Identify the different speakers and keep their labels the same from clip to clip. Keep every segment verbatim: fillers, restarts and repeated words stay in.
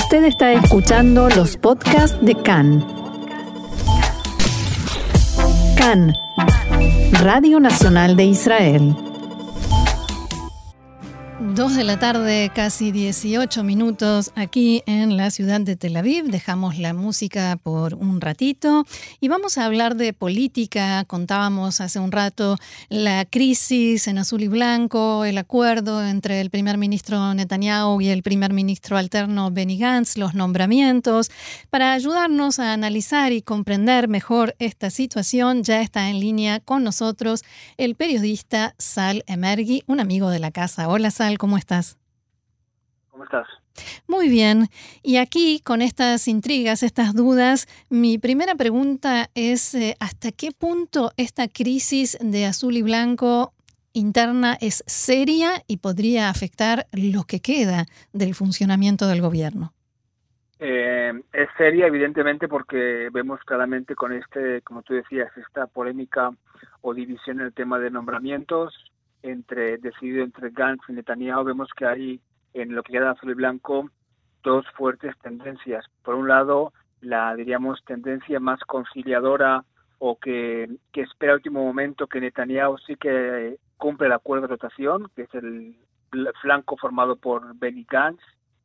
Speaker 1: Usted está escuchando los podcasts de C A N. C A N, Radio Nacional de Israel.
Speaker 2: Dos de la tarde, casi dieciocho minutos, aquí en la ciudad de Tel Aviv. Dejamos la música por un ratito y vamos a hablar de política. Contábamos hace un rato la crisis en azul y blanco, el acuerdo entre el primer ministro Netanyahu y el primer ministro alterno Benny Gantz, los nombramientos. Para ayudarnos a analizar y comprender mejor esta situación, ya está en línea con nosotros el periodista Sal Emergi, un amigo de la casa. Hola, Sal. ¿Cómo estás?
Speaker 3: ¿Cómo estás?
Speaker 2: Muy bien. Y aquí, con estas intrigas, estas dudas, mi primera pregunta es eh, ¿hasta qué punto esta crisis de azul y blanco interna es seria y podría afectar lo que queda del funcionamiento del gobierno?
Speaker 3: Eh, es seria, evidentemente, porque vemos claramente con este, como tú decías, esta polémica o división en el tema de nombramientos, entre decidido entre Gantz y Netanyahu. Vemos que hay en lo que queda azul y blanco dos fuertes tendencias. Por un lado, la, diríamos, tendencia más conciliadora o que, que espera el último momento que Netanyahu sí que cumple el acuerdo de rotación, que es el flanco formado por Benny Gantz,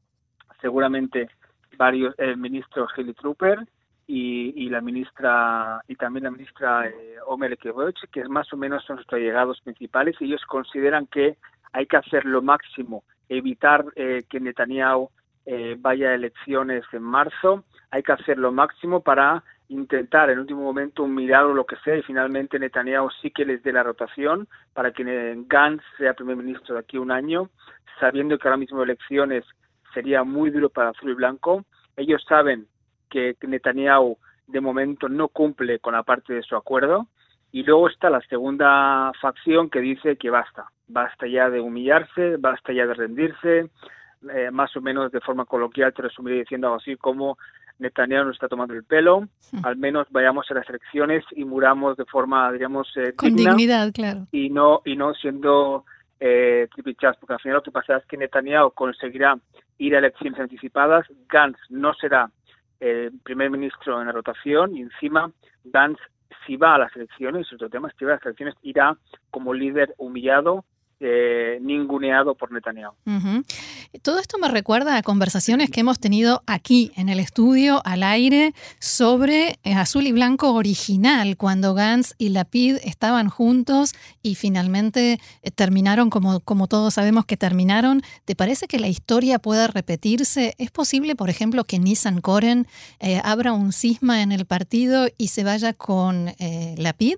Speaker 3: seguramente varios eh, ministros Heli Trooper y, y la ministra y también la ministra eh, Omer Ekevich, que más o menos son sus allegados principales, y ellos consideran que hay que hacer lo máximo, evitar eh, que Netanyahu eh, vaya a elecciones en marzo, hay que hacer lo máximo para intentar en último momento un milagro, lo que sea, y finalmente Netanyahu sí que les dé la rotación para que Gantz sea primer ministro de aquí a un año, sabiendo que ahora mismo elecciones sería muy duro para azul y blanco. Ellos saben que Netanyahu de momento no cumple con la parte de su acuerdo, y luego está la segunda facción que dice que basta, basta ya de humillarse, basta ya de rendirse, eh, más o menos de forma coloquial te resumiría diciendo algo así como Netanyahu nos está tomando el pelo, sí. Al menos vayamos a las elecciones y muramos de forma, diríamos, eh,
Speaker 2: con
Speaker 3: digna,
Speaker 2: dignidad, claro,
Speaker 3: y no, y no siendo eh, tripichas, porque al final lo que pasa es que Netanyahu conseguirá ir a elecciones anticipadas, Gantz no será el primer ministro en la rotación, y encima Gantz, si va a las elecciones, otro tema, si va a las elecciones, irá como líder humillado, eh, ninguneado por Netanyahu.
Speaker 2: Uh-huh. Todo esto me recuerda a conversaciones que hemos tenido aquí en el estudio, al aire, sobre eh, azul y blanco original, cuando Gantz y Lapid estaban juntos y finalmente eh, terminaron como, como todos sabemos que terminaron. ¿Te parece que la historia pueda repetirse? ¿Es posible, por ejemplo, que Nissan Koren eh, abra un cisma en el partido y se vaya con eh, Lapid?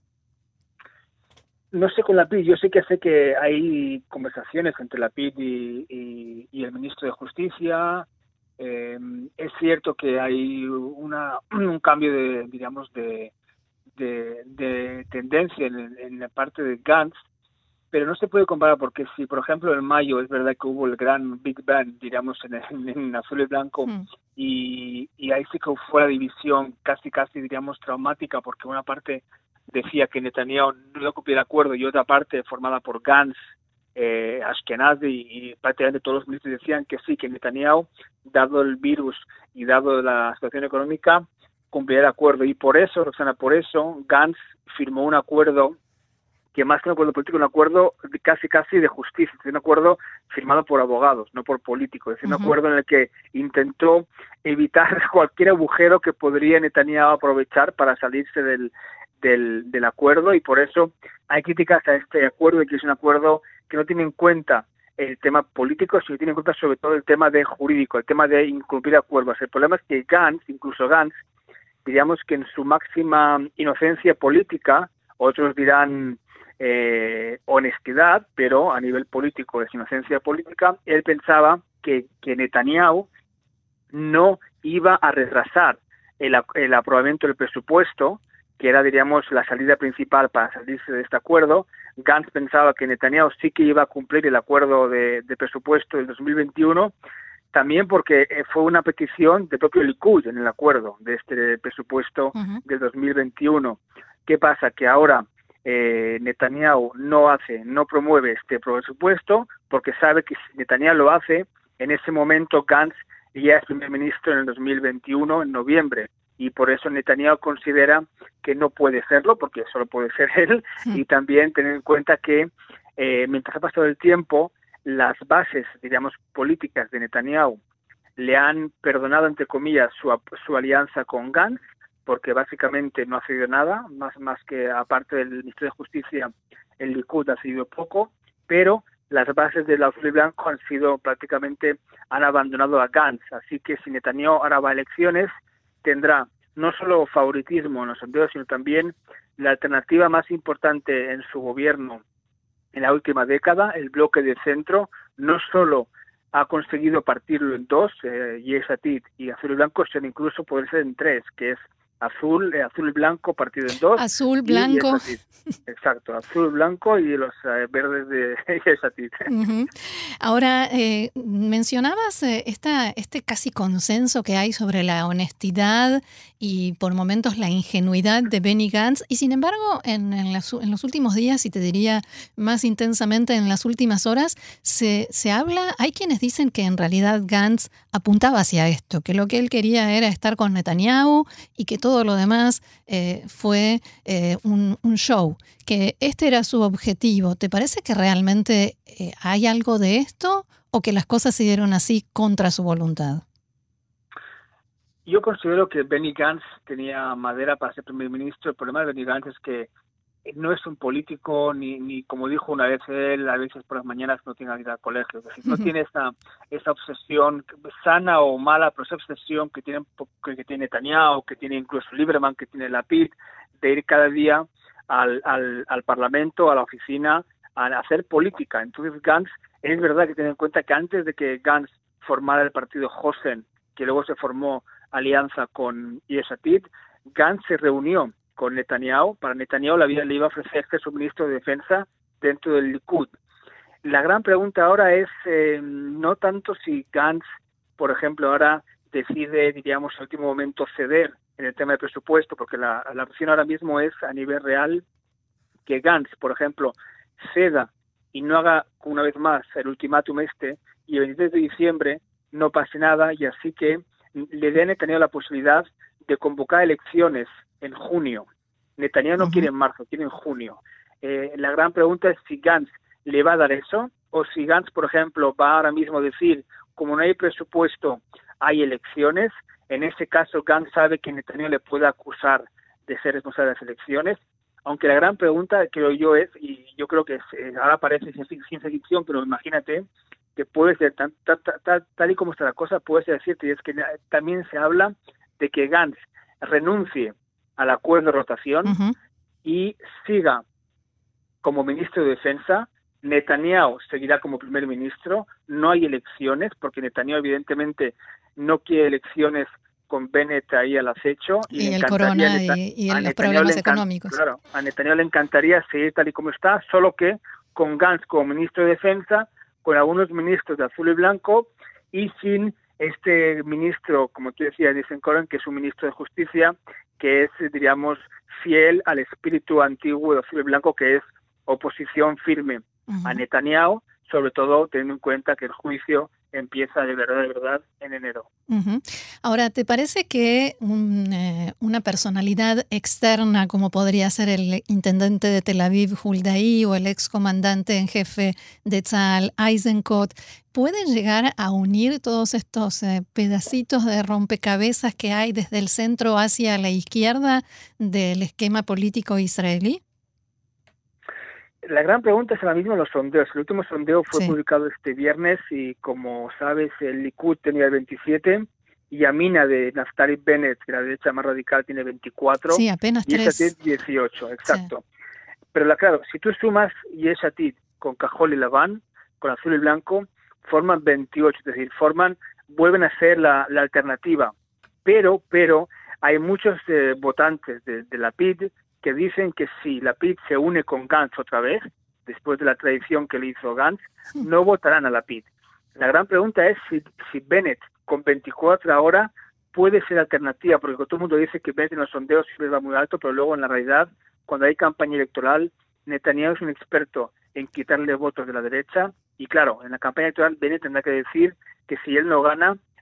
Speaker 3: No sé con Lapid, yo sí que sé que hay conversaciones entre Lapid y, y, y el ministro de Justicia. Eh, es cierto que hay una, un cambio de, digamos, de, de, de tendencia en, en la parte de Gantz, pero no se puede comparar porque si, por ejemplo, en mayo es verdad que hubo el gran Big Bang, digamos, en, en, en azul y blanco, mm. y, y ahí sí que fue la división casi, casi, diríamos, traumática, porque una parte decía que Netanyahu no cumplía el acuerdo y otra parte formada por Gantz, eh, Ashkenazi y, y prácticamente todos los ministros decían que sí, que Netanyahu, dado el virus y dado la situación económica, cumplía el acuerdo. Y por eso, Roxana, por eso Gantz firmó un acuerdo que más que un acuerdo político, un acuerdo casi casi de justicia, un acuerdo firmado por abogados, no por políticos, es decir, uh-huh. un acuerdo en el que intentó evitar cualquier agujero que podría Netanyahu aprovechar para salirse del Del, del acuerdo, y por eso hay críticas a este acuerdo, y que es un acuerdo que no tiene en cuenta el tema político, sino tiene en cuenta sobre todo el tema de jurídico, el tema de incumplir acuerdos. El problema es que Gantz, incluso Gantz, diríamos que en su máxima inocencia política, otros dirán eh, honestidad, pero a nivel político es inocencia política, él pensaba que, que Netanyahu no iba a retrasar el, el aprobamiento del presupuesto, que era, diríamos, la salida principal para salirse de este acuerdo. Gantz pensaba que Netanyahu sí que iba a cumplir el acuerdo de, de presupuesto del dos mil veintiuno, también porque fue una petición del propio Likud en el acuerdo de este presupuesto uh-huh. del dos mil veintiuno. ¿Qué pasa? Que ahora eh, Netanyahu no hace, no promueve este presupuesto, porque sabe que si Netanyahu lo hace, en ese momento Gantz y ya es primer ministro en el dos mil veintiuno, en noviembre. Y por eso Netanyahu considera que no puede serlo, porque solo puede ser él, sí. Y también tener en cuenta que eh, mientras ha pasado el tiempo, las bases, diríamos, políticas de Netanyahu le han perdonado, entre comillas, su, su alianza con Gantz, porque básicamente no ha cedido nada, más, más que aparte del Ministerio de Justicia, el Likud ha cedido poco, pero las bases del azul y blanco han sido prácticamente, han abandonado a Gantz, así que si Netanyahu ahora va a elecciones, tendrá no solo favoritismo en los sondeos, sino también la alternativa más importante en su gobierno en la última década, el bloque de centro, no solo ha conseguido partirlo en dos, eh, Yesh Atid y azul y blanco, sino incluso puede ser en tres, que es azul, eh, azul y blanco partido en dos.
Speaker 2: Azul, blanco.
Speaker 3: Exacto, azul, blanco y los eh, verdes de Yesh Atid.
Speaker 2: Uh-huh. Ahora, eh, mencionabas eh, esta, este casi consenso que hay sobre la honestidad y por momentos la ingenuidad de Benny Gantz, y sin embargo, en, en, las, en los últimos días, y te diría más intensamente en las últimas horas, se, se habla, hay quienes dicen que en realidad Gantz apuntaba hacia esto, que lo que él quería era estar con Netanyahu y que todo lo demás eh, fue eh, un, un show, que este era su objetivo. ¿Te parece que realmente eh, hay algo de esto o que las cosas se dieron así contra su voluntad?
Speaker 3: Yo considero que Benny Gantz tenía madera para ser primer ministro. El problema de Benny Gantz es que no es un político, ni, ni como dijo una vez él, a veces por las mañanas no tiene que ir al colegio. Es decir, no tiene esa, esa obsesión, sana o mala, pero esa obsesión que tiene, que tiene Netanyahu, que tiene incluso Lieberman, que tiene Lapid, de ir cada día al, al, al Parlamento, a la oficina, a hacer política. Entonces Gantz, es verdad que tener en cuenta que antes de que Gantz formara el partido Hosen, que luego se formó alianza con Yesh Atid, Gantz se reunió con Netanyahu. Para Netanyahu la vida le iba a ofrecer ser su ministro de Defensa dentro del Likud. La gran pregunta ahora es eh, no tanto si Gantz, por ejemplo, ahora decide, diríamos, en el último momento ceder en el tema de presupuesto, porque la, la opción ahora mismo es a nivel real que Gantz, por ejemplo, ceda y no haga una vez más el ultimátum este, y el veintitrés de diciembre no pase nada, y así que le dé a Netanyahu la posibilidad de convocar elecciones en junio. Netanyahu no uh-huh. quiere en marzo, quiere en junio. Eh, la gran pregunta es si Gantz le va a dar eso, o si Gantz, por ejemplo, va ahora mismo a decir, como no hay presupuesto, hay elecciones. En ese caso, Gantz sabe que Netanyahu le puede acusar de ser responsable de las elecciones, aunque la gran pregunta, creo yo, es, y yo creo que es, eh, ahora parece ciencia ficción, pero imagínate, que puede ser, tan, tal, tal, tal y como está la cosa, puede ser cierto, y es que también se habla de que Gantz renuncie al acuerdo de rotación uh-huh. y siga como ministro de Defensa. Netanyahu seguirá como primer ministro. No hay elecciones, porque Netanyahu evidentemente no quiere elecciones con Bennett ahí al acecho.
Speaker 2: Y, y el corona y, y los problemas económicos.
Speaker 3: Claro, a Netanyahu le encantaría seguir tal y como está, solo que con Gantz como ministro de Defensa, con algunos ministros de azul y blanco, y sin este ministro, como tú decías, Dicen Cohen, que es un ministro de Justicia, que es, diríamos, fiel al espíritu antiguo de azul y blanco, que es oposición firme uh-huh. a Netanyahu, sobre todo teniendo en cuenta que el juicio empieza de verdad, de verdad, en enero.
Speaker 2: Uh-huh. Ahora, ¿te parece que un, eh, una personalidad externa, como podría ser el intendente de Tel Aviv, Huldaí, o el excomandante en jefe de Tzahal, Eisenkot, puede llegar a unir todos estos eh, pedacitos de rompecabezas que hay desde el centro hacia la izquierda del esquema político israelí?
Speaker 3: La gran pregunta es ahora mismo los sondeos. El último sondeo fue sí. publicado este viernes y, como sabes, el Likud tenía el veintisiete y Yamina de Naftali Bennett, que la derecha más radical, tiene veinticuatro.
Speaker 2: Sí, apenas
Speaker 3: y
Speaker 2: tres.
Speaker 3: Yesh Atid dieciocho, exacto. Sí. Pero la, claro, si tú sumas Yesh Atid con Cajol y Laván, con azul y blanco, forman veintiocho, es decir, forman, vuelven a ser la, la alternativa. Pero, pero hay muchos eh, votantes de, de Lapid que dicen que si Lapid se une con Gantz otra vez, después de la traición que le hizo Gantz, no votarán a Lapid. La gran pregunta es si, si Bennett con veinticuatro ahora puede ser alternativa, porque todo el mundo dice que Bennett en los sondeos siempre va muy alto, pero luego en la realidad, cuando hay campaña electoral, Netanyahu es un experto en quitarle votos de la derecha, y claro, en la campaña electoral Bennett tendrá que decir que si él no gana,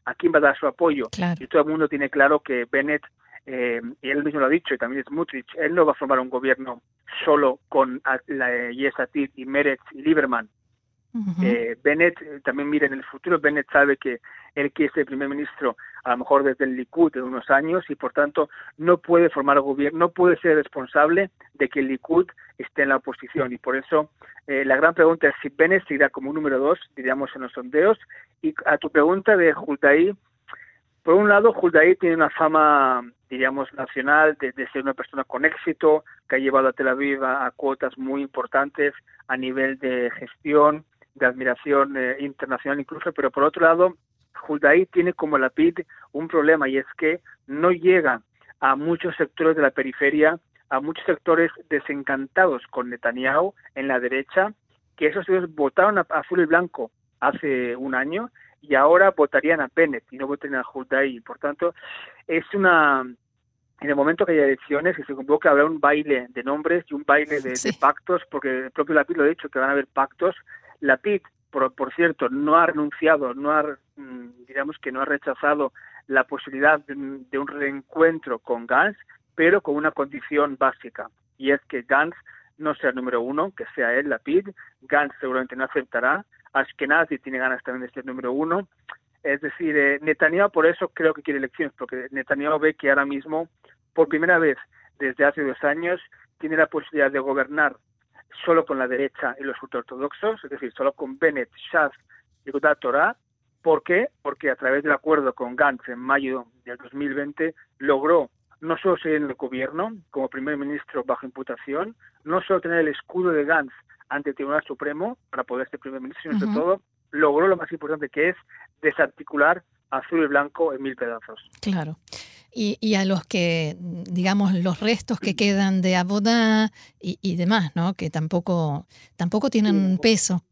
Speaker 3: a quién va a dar su apoyo.
Speaker 2: Claro.
Speaker 3: Y todo el mundo tiene claro que Bennett, eh, y él mismo lo ha dicho, y también Smotrich, él no va a formar un gobierno solo con la Yesh Atid y Meretz y Lieberman. Uh-huh. eh, Bennett eh, también mira en el futuro. Bennett sabe que él quiere ser primer ministro a lo mejor desde el Likud en unos años, y por tanto no puede formar gobierno, no puede ser responsable de que el Likud esté en la oposición, y por eso eh, la gran pregunta es si Bennett seguirá como número dos, diríamos, en los sondeos. Y a tu pregunta de Huldaí, por un lado, Huldaí tiene una fama, diríamos, nacional de, de ser una persona con éxito, que ha llevado a Tel Aviv a, a cuotas muy importantes a nivel de gestión, de admiración eh, internacional incluso, pero por otro lado, Huldaí tiene como Lapid un problema, y es que no llega a muchos sectores de la periferia, a muchos sectores desencantados con Netanyahu en la derecha, que esos ellos votaron a, a azul y blanco hace un año, y ahora votarían a Bennett y no votarían a Huldaí. Por tanto, es una... En el momento que haya elecciones, que se convoque, habrá un baile de nombres y un baile de, sí. de pactos, porque el propio Lapid lo ha dicho, que van a haber pactos. Lapid, por, por cierto, no ha renunciado, no ha, digamos que no ha rechazado la posibilidad de, de un reencuentro con Gantz, pero con una condición básica, y es que Gantz no sea el número uno, que sea él, Lapid. Gantz seguramente no aceptará. Ashkenazi tiene ganas también de ser número uno. Es decir, eh, Netanyahu por eso creo que quiere elecciones, porque Netanyahu ve que ahora mismo, por primera vez desde hace dos años, tiene la posibilidad de gobernar solo con la derecha y los ultraortodoxos, es decir, solo con Bennett, Shas y Yehudat Torah. ¿Por qué? Porque a través del acuerdo con Gantz en mayo del dos mil veinte logró no solo ser en el gobierno como primer ministro bajo imputación, no solo tener el escudo de Gantz ante el Tribunal Supremo para poder ser primer ministro, sino uh-huh. sobre todo logró lo más importante, que es desarticular azul y blanco en mil pedazos.
Speaker 2: Claro. Y, y a los que, digamos, los restos que quedan de Abodá y, y demás, ¿no? Que tampoco tampoco tienen sí. peso.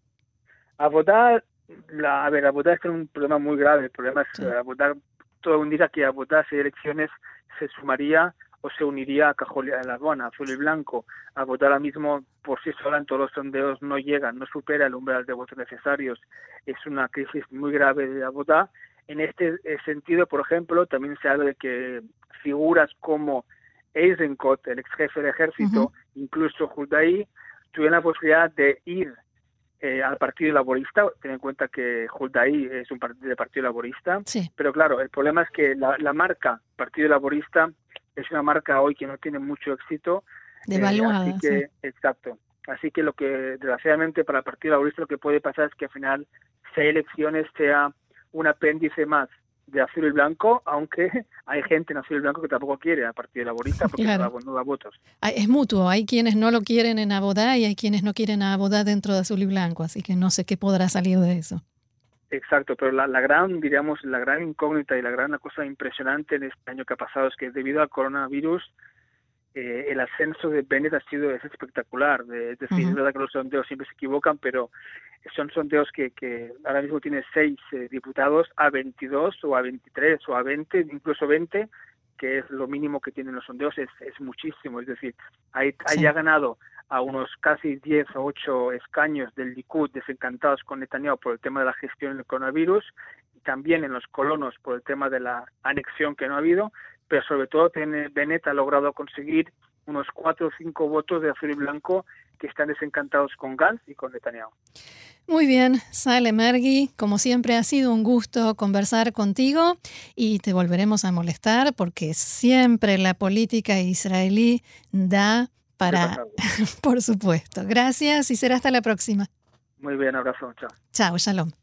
Speaker 3: Abodá, la, a ver, Abodá es un problema muy grave. El problema es sí. que Abodá, todo indica que Abodá, si hay elecciones, se sumaría o se uniría a Cajol a la Aduana, azul y blanco. Abodá ahora mismo, por sí sola, en todos los sondeos no llega, no supera el umbral de votos necesarios. Es una crisis muy grave de Abodá. En este sentido, por ejemplo, también se habla de que figuras como Eisenkot, el ex jefe de ejército, uh-huh. incluso Huldaí, tuvieron la posibilidad de ir eh, al Partido Laborista. Ten en cuenta que Huldaí es un partido de Partido Laborista,
Speaker 2: sí.
Speaker 3: pero claro, el problema es que la, la marca Partido Laborista es una marca hoy que no tiene mucho éxito.
Speaker 2: Devaluada.
Speaker 3: Eh, así que,
Speaker 2: sí.
Speaker 3: exacto. Así que lo que, desgraciadamente, para el Partido Laborista lo que puede pasar es que al final, si hay elecciones, sea un apéndice más de azul y blanco, aunque hay gente en azul y blanco que tampoco quiere al Partido Laborista porque claro. no, da, no da votos.
Speaker 2: Es mutuo, hay quienes no lo quieren en Abodá y hay quienes no quieren a Abodá dentro de azul y blanco, así que no sé qué podrá salir de eso.
Speaker 3: Exacto, pero la, la gran, diríamos, la gran incógnita y la gran cosa impresionante en este año que ha pasado es que debido al coronavirus, eh, el ascenso de Bennett ha sido es espectacular. Es decir, uh-huh. es verdad que los sondeos siempre se equivocan, pero son sondeos que, que ahora mismo tiene seis eh, diputados a veintidós o a veintitrés o a veinte, incluso veinte, que es lo mínimo que tienen los sondeos, es, es muchísimo. Es decir, hay, sí. haya ganado a unos casi diez o ocho escaños del Likud desencantados con Netanyahu por el tema de la gestión del coronavirus, y también en los colonos por el tema de la anexión que no ha habido, pero sobre todo Bennett ha logrado conseguir unos cuatro o cinco votos de azul y blanco que están desencantados con Gantz y con Netanyahu.
Speaker 2: Muy bien, Sale Mergui, como siempre ha sido un gusto conversar contigo y te volveremos a molestar porque siempre la política israelí da para... Por supuesto. Gracias y será hasta la próxima.
Speaker 3: Muy bien, abrazo. Chao.
Speaker 2: Chao, shalom.